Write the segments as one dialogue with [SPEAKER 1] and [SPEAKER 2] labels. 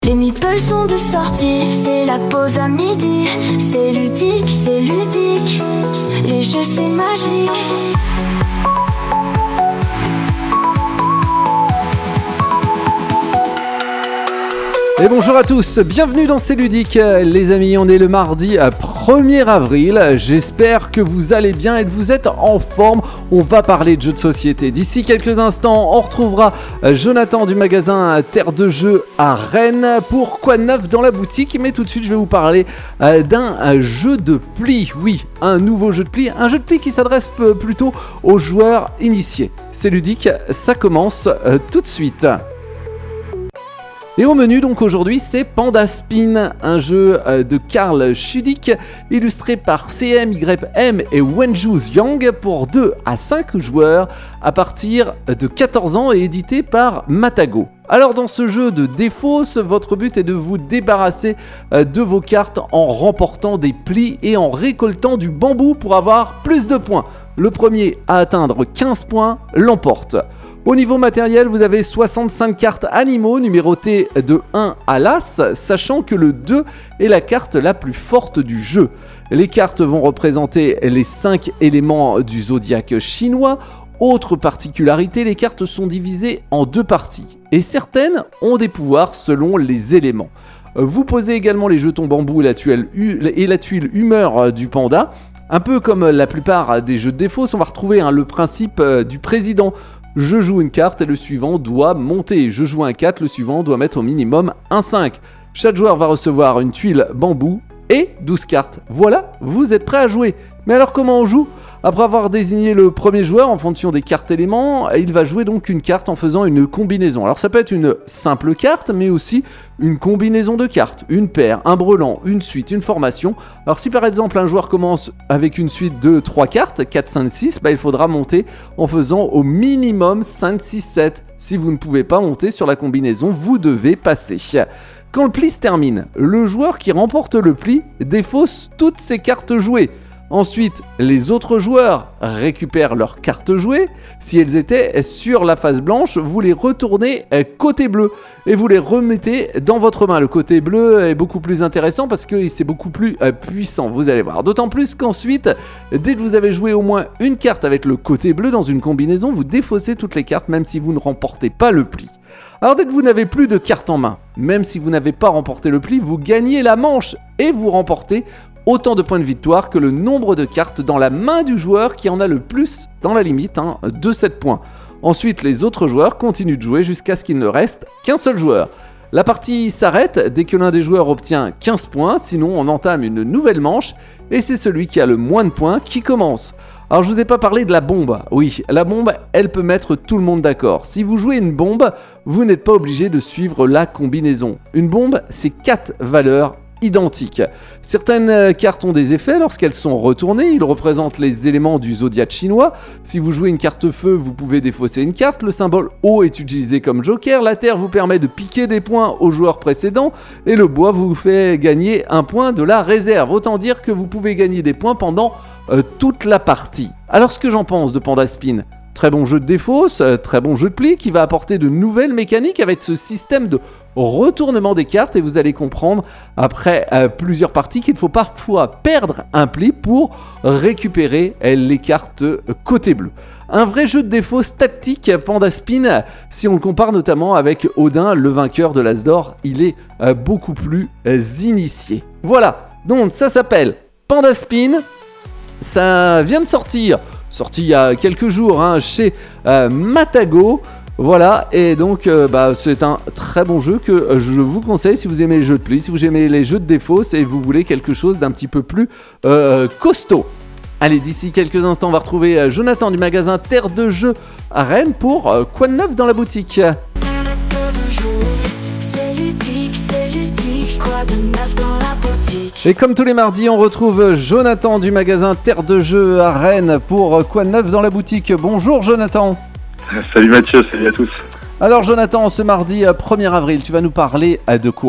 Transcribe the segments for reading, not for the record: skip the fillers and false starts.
[SPEAKER 1] Les meeples sont de sortie, c'est la pause à midi. C'est ludique, c'est ludique. Les jeux c'est magique.
[SPEAKER 2] Et bonjour à tous, bienvenue dans C'est Ludique. Les amis, on est le mardi 1er avril. J'espère que vous allez bien et que vous êtes en forme. On va parler de jeux de société. D'ici quelques instants, on retrouvera Jonathan du magasin Terre de Jeux à Rennes pour Quoi de neuf dans la boutique. Mais tout de suite, je vais vous parler d'un jeu de pli. Oui, un nouveau jeu de pli. Un jeu de pli qui s'adresse plutôt aux joueurs initiés. C'est Ludique, ça commence tout de suite. Et au menu donc aujourd'hui c'est Panda Spin, un jeu de Karl Schudig illustré par CMYM et Wenju Yang pour 2 à 5 joueurs à partir de 14 ans et édité par Matago. Alors dans ce jeu de défausse, votre but est de vous débarrasser de vos cartes en remportant des plis et en récoltant du bambou pour avoir plus de points. Le premier à atteindre 15 points l'emporte. Au niveau matériel, vous avez 65 cartes animaux numérotées de 1 à l'As, sachant que le 2 est la carte la plus forte du jeu. Les cartes vont représenter les 5 éléments du zodiaque chinois. Autre particularité, les cartes sont divisées en 2 parties, et certaines ont des pouvoirs selon les éléments. Vous posez également les jetons bambou et la tuile humeur du panda. Un peu comme la plupart des jeux de défausse, on va retrouver le principe du président. Je joue une carte et le suivant doit monter. Je joue un 4, le suivant doit mettre au minimum un 5. Chaque joueur va recevoir une tuile bambou et 12 cartes. Voilà, vous êtes prêts à jouer. Mais alors comment on joue ? Après avoir désigné le premier joueur en fonction des cartes éléments, il va jouer donc une carte en faisant une combinaison. Alors ça peut être une simple carte, mais aussi une combinaison de cartes, une paire, un brelan, une suite, une formation. Alors si par exemple un joueur commence avec une suite de 3 cartes, 4, 5, 6, il faudra monter en faisant au minimum 5, 6, 7. Si vous ne pouvez pas monter sur la combinaison, vous devez passer. Quand le pli se termine, le joueur qui remporte le pli défausse toutes ses cartes jouées. Ensuite, les autres joueurs récupèrent leurs cartes jouées. Si elles étaient sur la face blanche, vous les retournez côté bleu et vous les remettez dans votre main. Le côté bleu est beaucoup plus intéressant parce que c'est beaucoup plus puissant, vous allez voir. D'autant plus qu'ensuite, dès que vous avez joué au moins une carte avec le côté bleu dans une combinaison, vous défaussez toutes les cartes même si vous ne remportez pas le pli. Alors dès que vous n'avez plus de cartes en main, même si vous n'avez pas remporté le pli, vous gagnez la manche et vous remportez autant de points de victoire que le nombre de cartes dans la main du joueur qui en a le plus dans la limite de 7 points. Ensuite, les autres joueurs continuent de jouer jusqu'à ce qu'il ne reste qu'un seul joueur. La partie s'arrête dès que l'un des joueurs obtient 15 points, sinon on entame une nouvelle manche et c'est celui qui a le moins de points qui commence. Alors je vous ai pas parlé de la bombe. Oui, la bombe, elle peut mettre tout le monde d'accord. Si vous jouez une bombe, vous n'êtes pas obligé de suivre la combinaison. Une bombe, c'est 4 valeurs identiques. Certaines cartes ont des effets lorsqu'elles sont retournées, ils représentent les éléments du zodiaque chinois. Si vous jouez une carte feu, vous pouvez défausser une carte, le symbole eau est utilisé comme joker, la terre vous permet de piquer des points au joueur précédent et le bois vous fait gagner un point de la réserve. Autant dire que vous pouvez gagner des points pendant toute la partie. Alors ce que j'en pense de Panda Spin ? Très bon jeu de défausse, très bon jeu de pli qui va apporter de nouvelles mécaniques avec ce système de retournement des cartes et vous allez comprendre après plusieurs parties qu'il faut parfois perdre un pli pour récupérer les cartes côté bleu. Un vrai jeu de défausse tactique Panda Spin, si on le compare notamment avec Odin, le vainqueur de l'As d'Or, il est beaucoup plus initié. Voilà, donc ça s'appelle Panda Spin, ça vient de sorti il y a quelques jours chez Matago. Voilà, et donc c'est un très bon jeu que je vous conseille si vous aimez les jeux de pli, si vous aimez les jeux de défausse et vous voulez quelque chose d'un petit peu plus costaud. Allez, d'ici quelques instants, on va retrouver Jonathan du magasin Terre de Jeux à Rennes pour Quoi de neuf dans la boutique.
[SPEAKER 1] C'est ludique, quoi de neuf dans la boutique.
[SPEAKER 2] Et comme tous les mardis, on retrouve Jonathan du magasin Terre de Jeux à Rennes pour Quoi de neuf dans la boutique. Bonjour Jonathan.
[SPEAKER 3] Salut Mathieu, salut à tous.
[SPEAKER 2] Alors Jonathan, ce mardi 1er avril, tu vas nous parler de quoi ?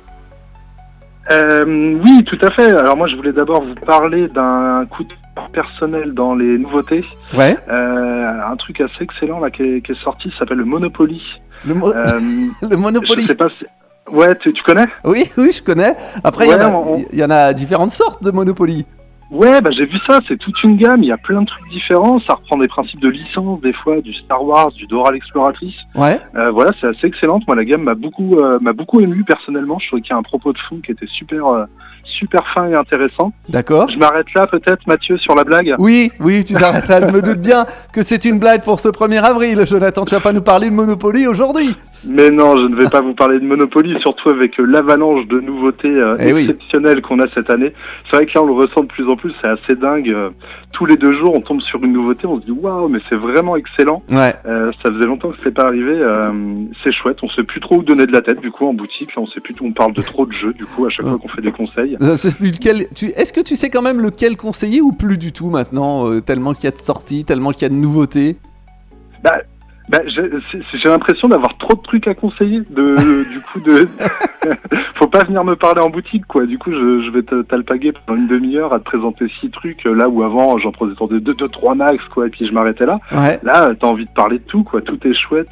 [SPEAKER 3] Oui, tout à fait. Alors moi, je voulais d'abord vous parler d'un coup de cœur personnel dans les nouveautés.
[SPEAKER 2] Ouais.
[SPEAKER 3] Un truc assez excellent là qui est sorti, ça s'appelle le Monopoly.
[SPEAKER 2] Le Monopoly.
[SPEAKER 3] Je sais pas si... Ouais, tu connais?
[SPEAKER 2] Oui, je connais. Après,
[SPEAKER 3] Ouais,
[SPEAKER 2] il y en a différentes sortes de Monopoly.
[SPEAKER 3] Ouais, bah j'ai vu ça, c'est toute une gamme, il y a plein de trucs différents, ça reprend des principes de licence, des fois du Star Wars, du Dora l'exploratrice.
[SPEAKER 2] Ouais.
[SPEAKER 3] Voilà, c'est assez excellente. Moi, la gamme m'a beaucoup ému personnellement. Je trouvais qu'il y a un propos de fond qui était super fin et intéressant.
[SPEAKER 2] D'accord.
[SPEAKER 3] Je m'arrête là peut-être, Mathieu, sur la blague.
[SPEAKER 2] Oui, tu t'arrêtes là. Je me doute bien que c'est une blague pour ce 1er avril. Jonathan, tu vas pas nous parler de Monopoly aujourd'hui?
[SPEAKER 3] Mais non, je ne vais pas vous parler de Monopoly, surtout avec l'avalanche de nouveautés exceptionnelles qu'on a cette année. C'est vrai que là, on le ressent de plus en plus, c'est assez dingue. Tous les 2 jours, on tombe sur une nouveauté, on se dit waouh, mais c'est vraiment excellent.
[SPEAKER 2] Ouais.
[SPEAKER 3] Ça faisait longtemps que c'était pas arrivé. C'est chouette. On sait plus trop où donner de la tête. Du coup, en boutique, là, on sait plus. On parle de trop de jeux. Du coup, à chaque fois qu'on fait des conseils.
[SPEAKER 2] Est-ce que tu sais quand même lequel conseiller ou plus du tout maintenant, tellement qu'il y a de sorties, tellement qu'il y a de nouveautés?
[SPEAKER 3] J'ai l'impression d'avoir trop de trucs à conseiller. Faut pas venir me parler en boutique, quoi. Du coup, je vais t'alpaguer pendant une demi-heure à te présenter 6 trucs, là où avant, j'en présentais 2-3 max, quoi, et puis je m'arrêtais là.
[SPEAKER 2] Ouais.
[SPEAKER 3] Là, t'as envie de parler de tout, quoi. Tout est chouette.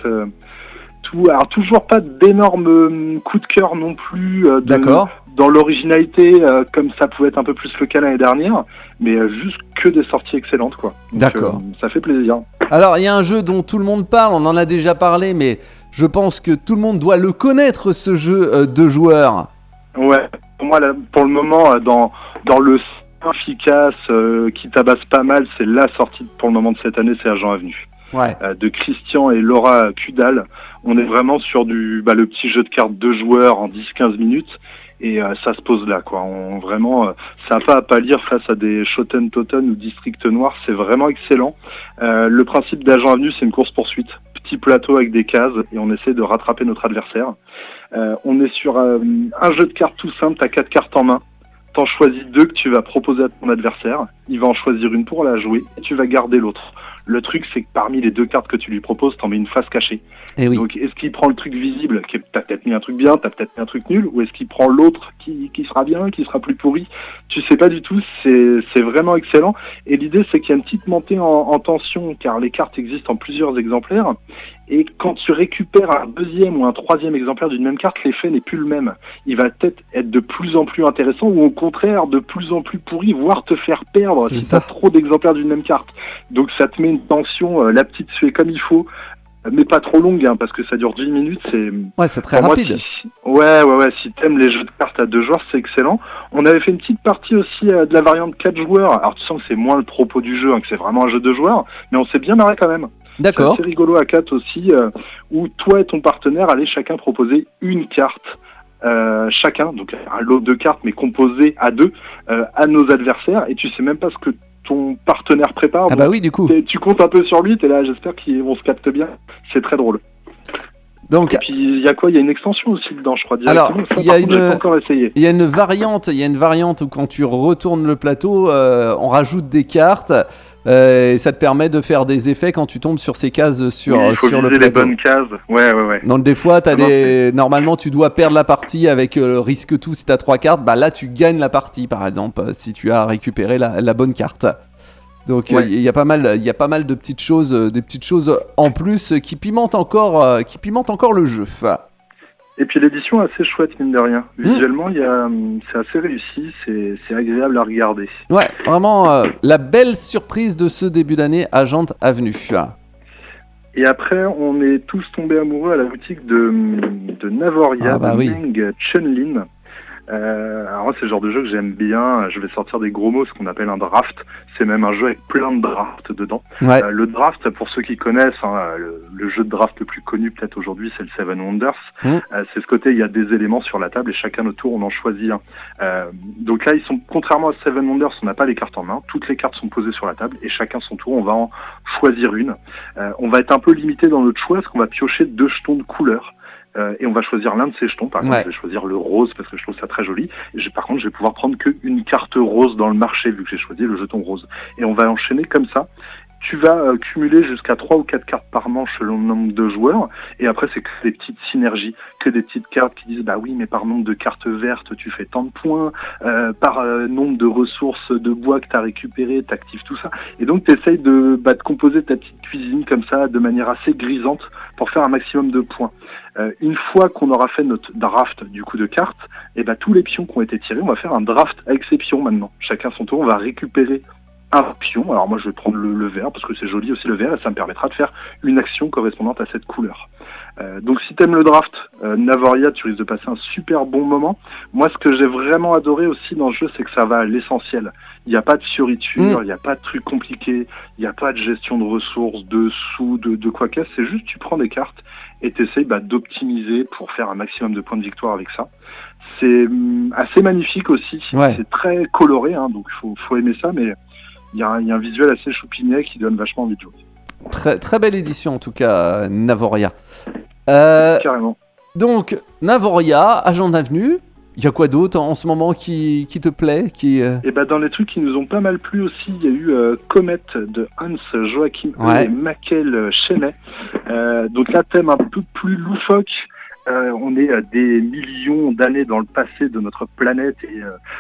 [SPEAKER 3] Alors, toujours pas d'énormes coups de cœur non plus.
[SPEAKER 2] D'accord.
[SPEAKER 3] Dans l'originalité, comme ça pouvait être un peu plus le cas l'année dernière, mais juste que des sorties excellentes, quoi. Donc,
[SPEAKER 2] d'accord.
[SPEAKER 3] Ça fait plaisir.
[SPEAKER 2] Alors, il y a un jeu dont tout le monde parle, on en a déjà parlé, mais je pense que tout le monde doit le connaître, ce jeu 2 joueurs. Ouais,
[SPEAKER 3] pour moi, là, pour le moment, dans le efficace, qui tabasse pas mal, c'est la sortie pour le moment de cette année, c'est Agent Avenue.
[SPEAKER 2] Ouais.
[SPEAKER 3] De Christian et Laura Kudal. On est vraiment sur le petit jeu de cartes 2 joueurs en 10-15 minutes. Et ça se pose là, quoi. Ça n'a pas à pâlir face à des Shoten Toten ou District Noir. C'est vraiment excellent. Le principe d'Agent Avenue, c'est une course-poursuite. Petit plateau avec des cases et on essaie de rattraper notre adversaire. On est sur un jeu de cartes tout simple. T'as 4 cartes en main. T'en choisis 2 que tu vas proposer à ton adversaire. Il va en choisir une pour la jouer et tu vas garder l'autre. Le truc, c'est que parmi les 2 cartes que tu lui proposes, t'en mets une face cachée.
[SPEAKER 2] Et oui.
[SPEAKER 3] Donc, est-ce qu'il prend le truc visible, t'as peut-être mis un truc bien, t'as peut-être mis un truc nul, ou est-ce qu'il prend l'autre qui sera bien, qui sera plus pourri? Tu sais pas du tout, c'est vraiment excellent. Et l'idée, c'est qu'il y a une petite montée en tension, car les cartes existent en plusieurs exemplaires. Et quand tu récupères un 2e ou un 3e exemplaire d'une même carte, l'effet n'est plus le même. Il va peut-être être de plus en plus intéressant, ou au contraire, de plus en plus pourri, voire te faire perdre si t'as trop d'exemplaires d'une même carte. Donc ça te met une tension, la petite se fait comme il faut, mais pas trop longue, parce que ça dure 10 minutes,
[SPEAKER 2] c'est très rapide.
[SPEAKER 3] Si t'aimes les jeux de cartes à 2 joueurs, c'est excellent. On avait fait une petite partie aussi de la variante 4 joueurs. Alors tu sens que c'est moins le propos du jeu, que c'est vraiment un jeu de joueurs, mais on s'est bien marré quand même.
[SPEAKER 2] D'accord.
[SPEAKER 3] C'est assez rigolo à 4 aussi, où toi et ton partenaire allez chacun proposer une carte chacun, donc un lot de cartes mais composé à 2, à nos adversaires, et tu sais même pas ce que ton partenaire prépare.
[SPEAKER 2] Ah bah oui, du coup.
[SPEAKER 3] Tu comptes un peu sur lui, t'es là, j'espère qu'on se capte bien. C'est très drôle.
[SPEAKER 2] Donc,
[SPEAKER 3] et puis il y a quoi? Il y a une extension aussi dedans, je crois.
[SPEAKER 2] Alors, il y a une
[SPEAKER 3] variante.
[SPEAKER 2] Où quand tu retournes le plateau, on rajoute des cartes. Et ça te permet de faire des effets quand tu tombes sur ces cases sur le plateau. Il faut viser
[SPEAKER 3] les bonnes cases. Ouais.
[SPEAKER 2] Donc des fois, normalement, tu dois perdre la partie avec risque tout. Si tu as 3 cartes, bah là, tu gagnes la partie, par exemple, si tu as récupéré la bonne carte. Donc il y a pas mal de petites choses, des petites choses en plus qui pimentent encore le jeu.
[SPEAKER 3] Et puis l'édition est assez chouette, mine de rien. Visuellement, c'est assez réussi, c'est agréable à regarder.
[SPEAKER 2] Ouais, vraiment la belle surprise de ce début d'année, Agent Avenue.
[SPEAKER 3] Et après, on est tous tombés amoureux à la boutique de Navoria, Meng Chunlin. Alors moi, c'est le genre de jeu que j'aime bien. Je vais sortir des gros mots, ce qu'on appelle un draft. C'est même un jeu avec plein de drafts dedans.
[SPEAKER 2] Ouais.
[SPEAKER 3] Le draft, pour ceux qui connaissent, le jeu de draft le plus connu peut-être aujourd'hui, c'est le Seven Wonders. C'est ce côté, il y a des éléments sur la table et chacun notre tour, on en choisit un. Donc là, contrairement à Seven Wonders, on n'a pas les cartes en main. Toutes les cartes sont posées sur la table et chacun son tour, on va en choisir une. On va être un peu limité dans notre choix parce qu'on va piocher 2 jetons de couleur. Et on va choisir l'un de ces jetons. Par exemple, je vais choisir le rose parce que je trouve ça très joli. Par contre, je vais pouvoir prendre qu'une carte rose dans le marché vu que j'ai choisi le jeton rose. Et on va enchaîner comme ça. Tu vas cumuler jusqu'à 3 ou 4 cartes par manche selon le nombre de joueurs, et après c'est que des petites synergies, que des petites cartes qui disent bah oui mais par nombre de cartes vertes tu fais tant de points, par nombre de ressources de bois que tu as récupéré, tu actives tout ça, et donc tu essayes de composer ta petite cuisine comme ça de manière assez grisante pour faire un maximum de points. Une fois qu'on aura fait notre draft du coup de cartes, et tous les pions qui ont été tirés, on va faire un draft avec ces pions maintenant. Chacun son tour, on va récupérer un pion. Alors moi je vais prendre le vert parce que c'est joli aussi le vert et ça me permettra de faire une action correspondante à cette couleur. Donc si t'aimes le draft, Navoria, tu risques de passer un super bon moment. Moi ce que j'ai vraiment adoré aussi dans le jeu, c'est que ça va à l'essentiel. Il n'y a pas de fioriture, il n'y a pas de trucs compliqués, il n'y a pas de gestion de ressources, de sous, de quoi qu'est-ce. C'est juste tu prends des cartes et t'essayes d'optimiser pour faire un maximum de points de victoire avec ça. C'est assez magnifique aussi, c'est très coloré, hein, donc faut aimer ça, mais il y a un visuel assez choupinet qui donne vachement envie de jouer.
[SPEAKER 2] Très, très belle édition en tout cas, Navoria.
[SPEAKER 3] Carrément.
[SPEAKER 2] Donc, Navoria, Agent d'Avenue, il y a quoi d'autre en ce moment qui te plaît
[SPEAKER 3] Et dans les trucs qui nous ont pas mal plu aussi, il y a eu Comet de Hans Joachim et Michael Chenet. Donc là, thème un peu plus loufoque. On est à des millions d'années dans le passé de notre planète et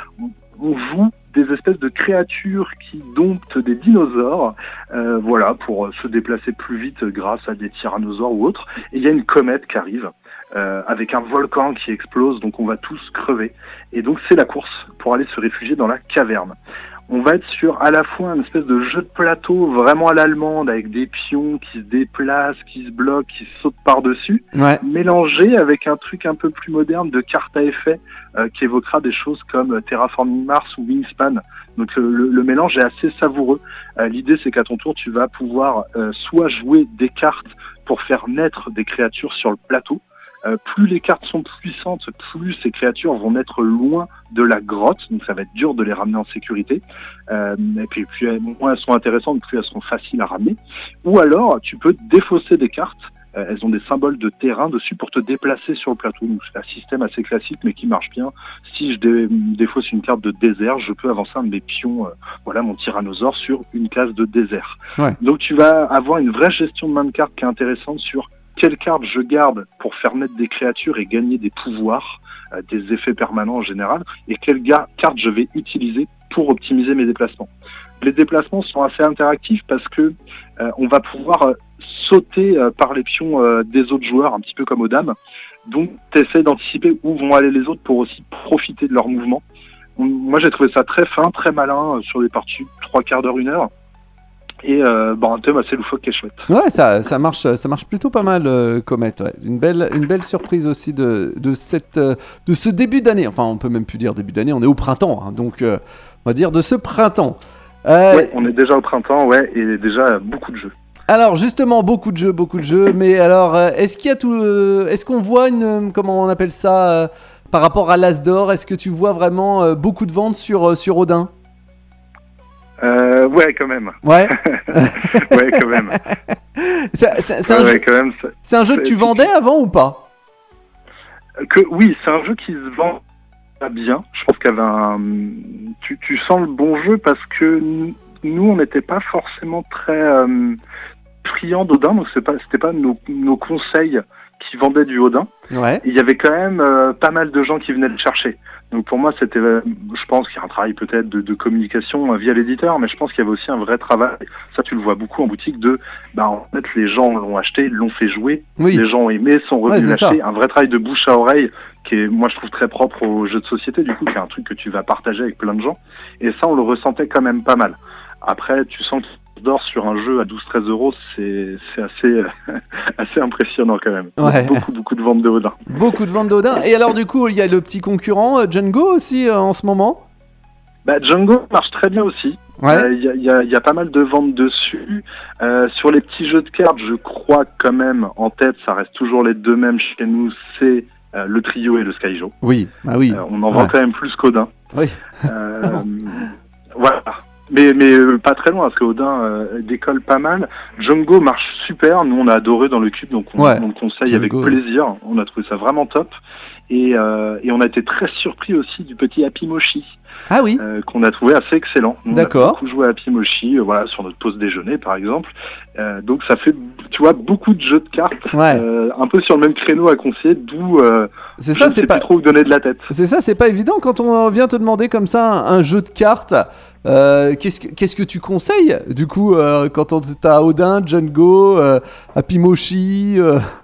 [SPEAKER 3] on joue des espèces de créatures qui domptent des dinosaures, pour se déplacer plus vite grâce à des tyrannosaures ou autres. Et il y a une comète qui arrive avec un volcan qui explose, donc on va tous crever. Et donc c'est la course pour aller se réfugier dans la caverne. On va être sur à la fois un espèce de jeu de plateau vraiment à l'allemande avec des pions qui se déplacent, qui se bloquent, qui sautent par-dessus, mélangé avec un truc un peu plus moderne de cartes à effet qui évoquera des choses comme Terraforming Mars ou Wingspan. Donc le mélange est assez savoureux. L'idée c'est qu'à ton tour tu vas pouvoir soit jouer des cartes pour faire naître des créatures sur le plateau. Plus les cartes sont puissantes, plus ces créatures vont naître loin de la grotte, donc ça va être dur de les ramener en sécurité. Et puis moins elles sont intéressantes, plus elles seront faciles à ramener. Ou alors, tu peux défausser des cartes. Elles ont des symboles de terrain dessus pour te déplacer sur le plateau. Donc c'est un système assez classique, mais qui marche bien. Si je défausse une carte de désert, je peux avancer un de mes pions, mon tyrannosaure, sur une case de désert. Donc tu vas avoir une vraie gestion de main de cartes qui est intéressante sur quelle carte je garde pour faire naître des créatures et gagner des pouvoirs, des effets permanents en général, et quelle carte je vais utiliser pour optimiser mes déplacements. Les déplacements sont assez interactifs parce que on va pouvoir sauter par les pions des autres joueurs, un petit peu comme aux dames. Donc tu essaies d'anticiper où vont aller les autres pour aussi profiter de leur mouvement. Moi j'ai trouvé ça très fin, très malin sur des parties 3/4 d'heure, 1 heure. Et un thème assez loufoque qui est chouette.
[SPEAKER 2] Ouais, ça marche plutôt pas mal, Comet. Ouais. Une belle surprise aussi de ce début d'année. Enfin, on peut même plus dire début d'année, on est au printemps, hein, donc on va dire de ce printemps.
[SPEAKER 3] Ouais, on est déjà au printemps, et déjà beaucoup de jeux.
[SPEAKER 2] Alors justement, beaucoup de jeux. Mais alors, est-ce qu'on voit comment on appelle ça par rapport à l'As d'or? Est-ce que tu vois vraiment beaucoup de ventes sur Odin?
[SPEAKER 3] Ouais, quand même.
[SPEAKER 2] Ouais.
[SPEAKER 3] Ouais, quand même.
[SPEAKER 2] C'est un jeu que tu vendais avant ou pas?
[SPEAKER 3] Oui, c'est un jeu qui se vend bien. Je pense qu'il y avait tu sens le bon jeu parce que nous, on n'était pas forcément très friands d'Odin, donc c'était pas nos conseils qui vendaient du Odin. Ouais. Il y avait quand même pas mal de gens qui venaient le chercher. Donc pour moi, c'était, je pense qu'il y a un travail peut-être de communication via l'éditeur, mais je pense qu'il y avait aussi un vrai travail. Ça, tu le vois beaucoup en boutique en fait, les gens l'ont acheté, l'ont fait jouer, les gens ont aimé, sont revenus l'acheter. Un vrai travail de bouche à oreille qui est, moi, je trouve très propre aux jeux de société, du coup, qui est un truc que tu vas partager avec plein de gens. Et ça, on le ressentait quand même pas mal. Après, tu sens que d'or sur un jeu à 12-13 euros, c'est assez impressionnant quand même. Ouais. Beaucoup de ventes de Odin.
[SPEAKER 2] Beaucoup de ventes d'Odin. Et alors du coup, il y a le petit concurrent Django aussi en ce moment.
[SPEAKER 3] Django marche très bien aussi. Ouais. Il y a pas mal de ventes dessus. Sur les petits jeux de cartes, je crois quand même en tête, ça reste toujours les deux mêmes chez nous, c'est le trio et le Skyjo.
[SPEAKER 2] Oui, oui.
[SPEAKER 3] On en vend quand même plus qu'Odin.
[SPEAKER 2] Oui.
[SPEAKER 3] Voilà. Mais pas très loin, parce qu'Odin décolle pas mal. Django marche super, nous on a adoré dans le cube, donc on le conseille Django, avec plaisir. On a trouvé ça vraiment top. Et on a été très surpris aussi du petit Happy Mochi.
[SPEAKER 2] Ah oui.
[SPEAKER 3] Qu'on a trouvé assez excellent. Nous,
[SPEAKER 2] D'accord.
[SPEAKER 3] On a beaucoup joué à Happy Mochi, voilà, sur notre pause déjeuner par exemple. Donc ça fait, tu vois, beaucoup de jeux de cartes, un peu sur le même créneau à conseiller, d'où
[SPEAKER 2] c'est
[SPEAKER 3] je
[SPEAKER 2] ça,
[SPEAKER 3] ne sais plus trop où donner de la tête.
[SPEAKER 2] C'est ça, c'est pas évident quand on vient te demander comme ça un jeu de cartes. Qu'est-ce que tu conseilles du coup quand t'as Odin, Django, Happy Mochi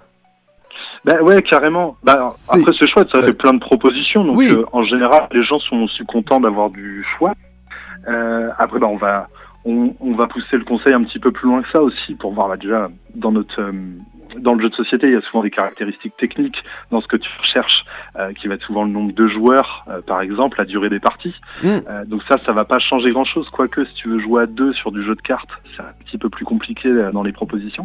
[SPEAKER 3] Ben ouais, carrément. Après c'est chouette, ça fait plein de propositions. Donc en général, les gens sont aussi contents d'avoir du choix. Après, on va pousser le conseil un petit peu plus loin que ça aussi pour voir déjà dans le jeu de société, il y a souvent des caractéristiques techniques dans ce que tu recherches, qui va être souvent le nombre de joueurs, par exemple, la durée des parties. Donc ça va pas changer grand-chose. Quoique, si tu veux jouer à 2 sur du jeu de cartes, c'est un petit peu plus compliqué dans les propositions.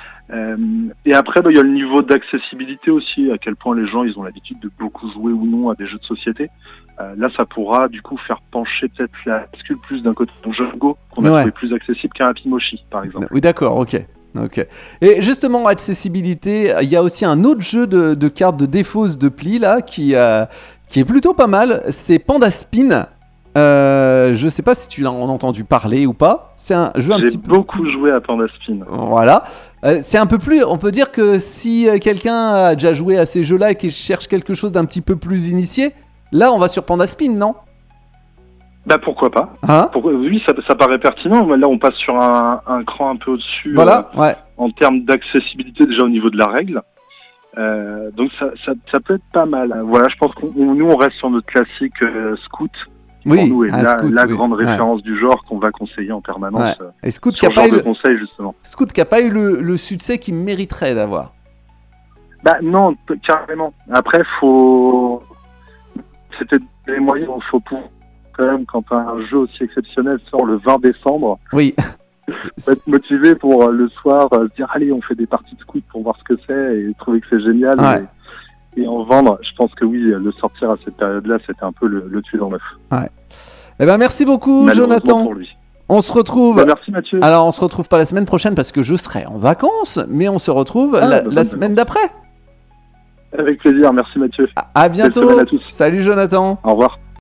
[SPEAKER 3] Et après, il y a le niveau d'accessibilité aussi, à quel point les gens ils ont l'habitude de beaucoup jouer ou non à des jeux de société. Là, ça pourra du coup faire pencher peut-être la bascule plus d'un côté de Django, qu'on a trouvé plus accessible qu'un Happy Mochi, par exemple.
[SPEAKER 2] Oui, d'accord, ok. Et justement, accessibilité, il y a aussi un autre jeu de cartes de défausse de pli là qui est plutôt pas mal. C'est Panda Spin. Je sais pas si tu en as entendu parler ou pas. C'est un jeu
[SPEAKER 3] J'ai beaucoup joué à Panda Spin.
[SPEAKER 2] Voilà. C'est un peu plus. On peut dire que si quelqu'un a déjà joué à ces jeux-là et qu'il cherche quelque chose d'un petit peu plus initié, là on va sur Panda Spin, non ?
[SPEAKER 3] Pourquoi pas. Oui, ça paraît pertinent. Là, on passe sur un cran un peu au-dessus.
[SPEAKER 2] Voilà,
[SPEAKER 3] en termes d'accessibilité déjà au niveau de la règle. Donc ça peut être pas mal. Voilà, je pense nous on reste sur notre classique Scout.
[SPEAKER 2] Oui,
[SPEAKER 3] pour nous, et la
[SPEAKER 2] oui,
[SPEAKER 3] grande référence du genre qu'on va conseiller en permanence.
[SPEAKER 2] Et Scout
[SPEAKER 3] sur ce genre de conseil, justement.
[SPEAKER 2] Scout qui n'a pas eu le succès qu'il mériterait d'avoir.
[SPEAKER 3] Non, carrément. Après, c'était des moyens où il faut pour quand même, quand un jeu aussi exceptionnel sort le 20 décembre.
[SPEAKER 2] Oui.
[SPEAKER 3] Faut être motivé pour le soir se dire allez, on fait des parties de Scout pour voir ce que c'est et trouver que c'est génial. Et en vendre, je pense que oui, le sortir à cette période-là, c'était un peu le tuer dans l'œuf.
[SPEAKER 2] Eh ben merci beaucoup, Jonathan.
[SPEAKER 3] Pour lui.
[SPEAKER 2] On se retrouve.
[SPEAKER 3] Merci Mathieu.
[SPEAKER 2] Alors on se retrouve pas la semaine prochaine parce que je serai en vacances, mais on se retrouve la semaine d'après.
[SPEAKER 3] Avec plaisir, merci Mathieu.
[SPEAKER 2] À bientôt.
[SPEAKER 3] Belle semaine à tous.
[SPEAKER 2] Salut Jonathan.
[SPEAKER 3] Au revoir.